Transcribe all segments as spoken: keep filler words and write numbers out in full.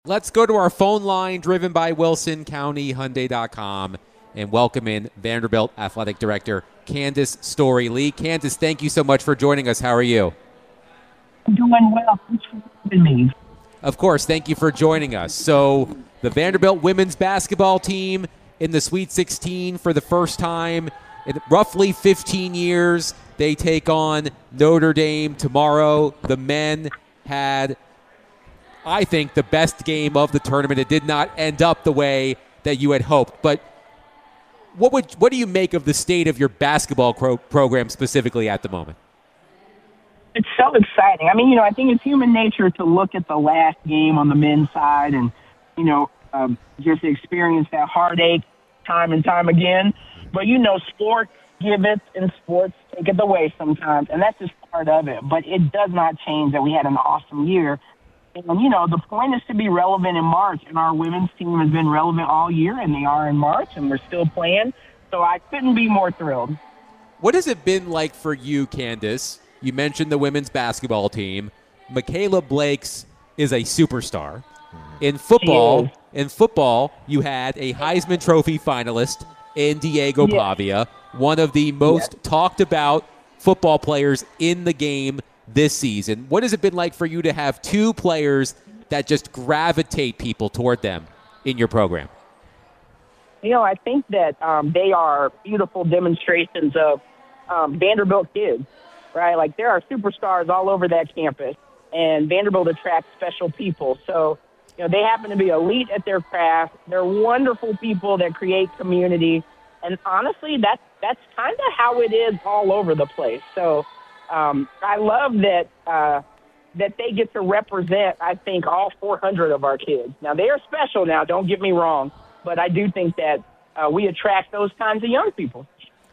Let's go to our phone line driven by Wilson County Hyundai dot com and welcome in Vanderbilt Athletic Director Candace Story-Lee. Candace, thank you so much for joining us. How are you? I'm doing well. Thanks for having me. Of course, thank you for joining us. So the Vanderbilt women's basketball team in the Sweet sixteen for the first time in roughly fifteen years. They take on Notre Dame tomorrow. The men had, I think, the best game of the tournament. It did not end up the way that you had hoped. But what would what do you make of the state of your basketball pro- program specifically at the moment? It's so exciting. I mean, you know, I think it's human nature to look at the last game on the men's side and, you know, um, just experience that heartache time and time again. But, you know, sports give it and sports take it away sometimes. And that's just part of it. But it does not change that we had an awesome year. And, you know, the point is to be relevant in March, and our women's team has been relevant all year, and they are in March, and we're still playing. So I couldn't be more thrilled. What has it been like for you, Candace? You mentioned the women's basketball team. Michaela Blakes is a superstar. In football, in football, you had a Heisman Trophy finalist in Diego Yes. Pavia, one of the most Yes. talked about football players in the game this season. What has it been like for you to have two players that just gravitate people toward them in your program? You know, I think that um, they are beautiful demonstrations of um, Vanderbilt kids, right? Like, there are superstars all over that campus, and Vanderbilt attracts special people. So, you know, they happen to be elite at their craft. They're wonderful people that create community. And honestly, that's, that's kind of how it is all over the place. So um, I love that uh, that they get to represent, I think, all four hundred of our kids. Now, they are special now, don't get me wrong, but I do think that uh, we attract those kinds of young people.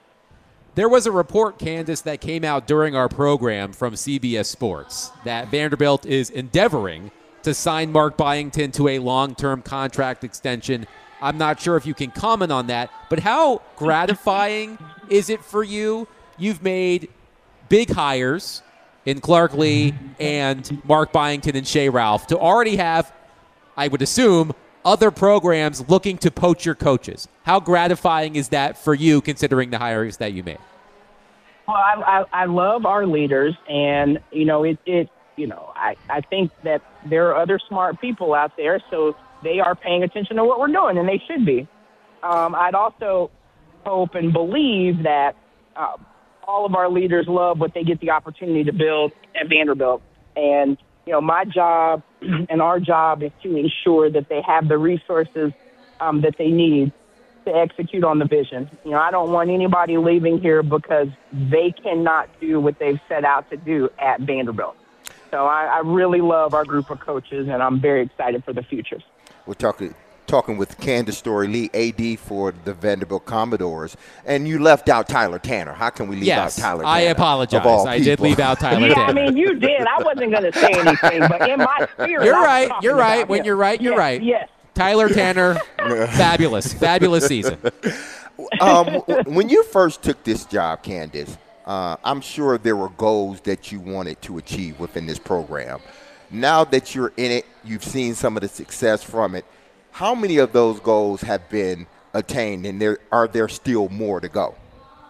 There was a report, Candace, that came out during our program from C B S Sports that Vanderbilt is endeavoring to sign Mark Byington to a long-term contract extension. I'm not sure if you can comment on that, but how gratifying is it for you? You've made big hires in Clark Lee and Mark Byington and Shea Ralph to already have, I would assume, other programs looking to poach your coaches. How gratifying is that for you, considering the hires that you made? Well, I, I, I love our leaders, and, you know, it, it you know, I, I think that there are other smart people out there, so they are paying attention to what we're doing, and they should be. Um, I'd also hope and believe that uh, all of our leaders love what they get the opportunity to build at Vanderbilt. And, you know, my job and our job is to ensure that they have the resources um, that they need to execute on the vision. You know, I don't want anybody leaving here because they cannot do what they've set out to do at Vanderbilt. So I, I really love our group of coaches, and I'm very excited for the future. We're talking talking with Candace Story-Lee, A D for the Vanderbilt Commodores, and you left out Tyler Tanner. How can we leave Yes, out Tyler Tanner? I apologize. of all I did people? leave out Tyler Yeah, Tanner. I mean, you did. I wasn't going to say anything, but in my spirit, You're I was right. talking You're right. about When him. you're right, you're Yes, right. Yes. Tyler Tanner, fabulous, fabulous season. um, w- when you first took this job, Candace, uh, I'm sure there were goals that you wanted to achieve within this program. Now that you're in it, you've seen some of the success from it. How many of those goals have been attained, and there are there still more to go?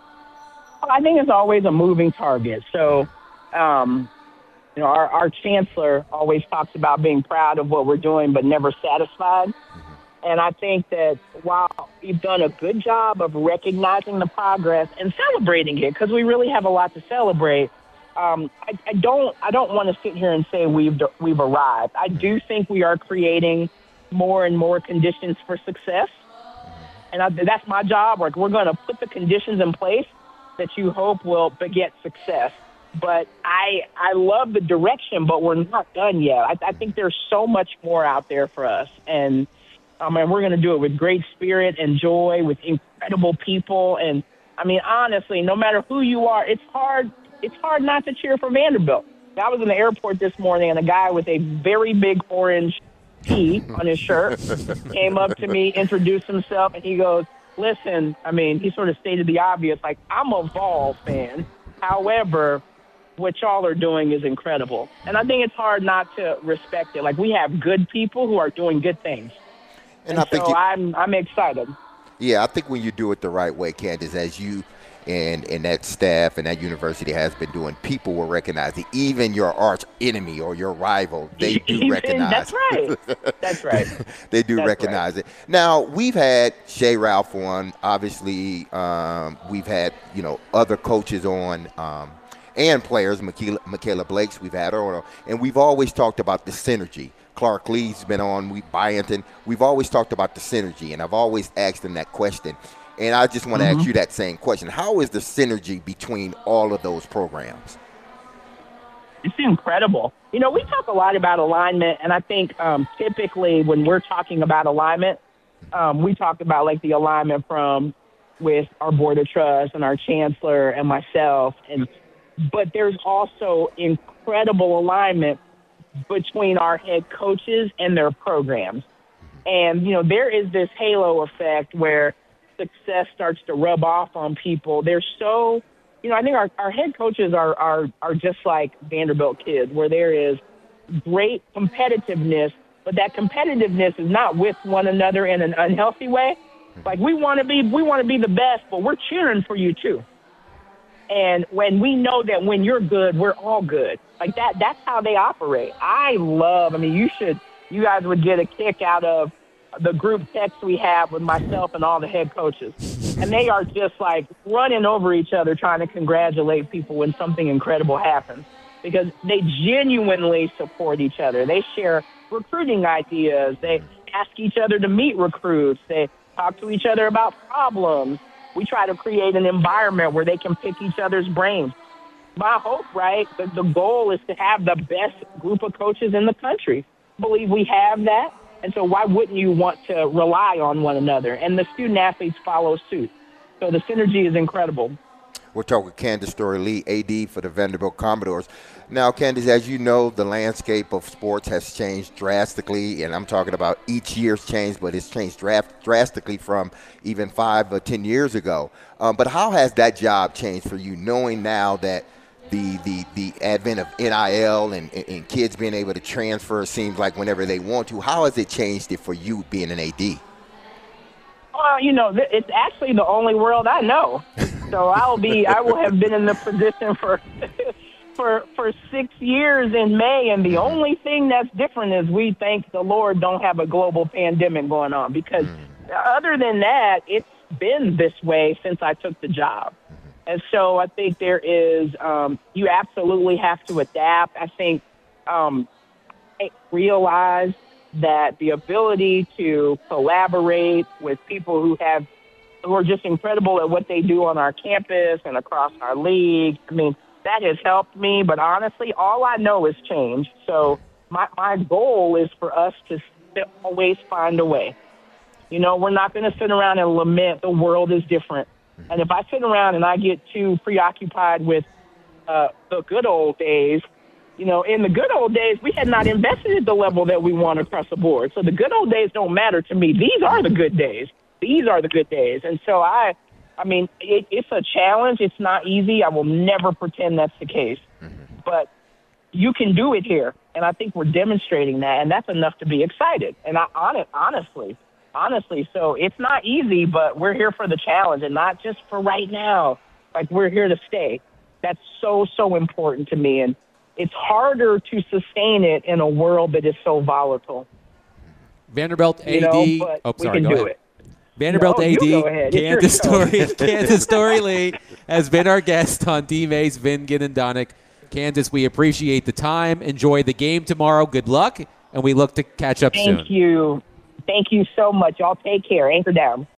I think it's always a moving target. So, um, you know, our, our chancellor always talks about being proud of what we're doing, but never satisfied. And I think that while we've done a good job of recognizing the progress and celebrating it, because we really have a lot to celebrate, um, I, I don't I don't want to sit here and say we've we've arrived. I do think we are creating more and more conditions for success, and I, that's my job. Like, we're going to put the conditions in place that you hope will beget success. But I I love the direction, but we're not done yet. I, I think there's so much more out there for us, and I mean, we're going to do it with great spirit and joy, with incredible people. And I mean, honestly, no matter who you are, it's hard. It's hard not to cheer for Vanderbilt. I was in the airport this morning, and a guy with a very big orange T on his shirt came up to me, introduced himself, and he goes, "Listen, I mean," he sort of stated the obvious, like, "I'm a Vol fan. However, what y'all are doing is incredible. And I think it's hard not to respect it. Like, we have good people who are doing good things. And, and I think so you, I'm I'm excited. Yeah, I think when you do it the right way, Candace, as you and, and that staff and that university has been doing, people will recognize it. Even your arch enemy or your rival, they do Even, recognize that's right. That's right. they do That's recognize right. it. Now, we've had Shea Ralph on. Obviously, um, we've had, you know, other coaches on um, and players, Michaela, Michaela Blakes, we've had her on. And we've always talked about the synergy. Clark Lee's been on, we Byington. We've always talked about the synergy, and I've always asked them that question. And I just want to Mm-hmm. ask you that same question. How is the synergy between all of those programs? It's incredible. You know, we talk a lot about alignment, and I think um, typically when we're talking about alignment, um, we talk about like the alignment from with our board of trust and our chancellor and myself, and but there's also incredible alignment between our head coaches and their programs. And, you know, there is this halo effect where success starts to rub off on people. They're so, you know, I think our, our head coaches are, are, are just like Vanderbilt kids, where there is great competitiveness, but that competitiveness is not with one another in an unhealthy way. Like, we want to be, we want to be the best, but we're cheering for you too. And when we know that when you're good, we're all good. Like that, that's how they operate. I love, I mean, you should, you guys would get a kick out of the group text we have with myself and all the head coaches. And they are just like running over each other trying to congratulate people when something incredible happens, because they genuinely support each other. They share recruiting ideas. They ask each other to meet recruits. They talk to each other about problems. We try to create an environment where they can pick each other's brains. My hope, right, the, the goal is to have the best group of coaches in the country. I believe we have that, and so why wouldn't you want to rely on one another? And the student-athletes follow suit. So the synergy is incredible. We're talking with Candace Story-Lee, A D for the Vanderbilt Commodores. Now, Candace, as you know, the landscape of sports has changed drastically, and I'm talking about each year's change, but it's changed dra- drastically from even five or ten years ago. Um, but how has that job changed for you, knowing now that the the, the advent of N I L and, and, and kids being able to transfer, it seems like whenever they want to? How has it changed it for you being an A D? Well, you know, it's actually the only world I know. So I'll be, I will have been in the position for, for, for six years in May. And the only thing that's different is we thank the Lord don't have a global pandemic going on, because other than that, it's been this way since I took the job. And so I think there is, um, you absolutely have to adapt. I think, um, I realize that the ability to collaborate with people who have who are just incredible at what they do on our campus and across our league, I mean, that has helped me. But honestly, all I know is change. So my, my goal is for us to always find a way. You know, we're not going to sit around and lament the world is different. And if I sit around and I get too preoccupied with uh, the good old days, you know, in the good old days, we had not invested at the level that we want across the board. So the good old days don't matter to me. These are the good days. These are the good days. And so I, I mean, it, it's a challenge. It's not easy. I will never pretend that's the case. Mm-hmm. But you can do it here. And I think we're demonstrating that. And that's enough to be excited. And I honest, honestly, honestly, so it's not easy, but we're here for the challenge, and not just for right now. Like, we're here to stay. That's so, so important to me. And it's harder to sustain it in a world that is so volatile. Vanderbilt A D. You know, but oh, sorry, we can go do ahead. it. Vanderbilt No, A you D, go ahead. It's your Candace show. Story, Candace Story-Lee has been our guest on D-Mays, Vin Ginandonic. Candace, we appreciate the time. Enjoy the game tomorrow. Good luck, and we look to catch up Thank soon. Thank you. Thank you so much. Y'all take care. Anchor down.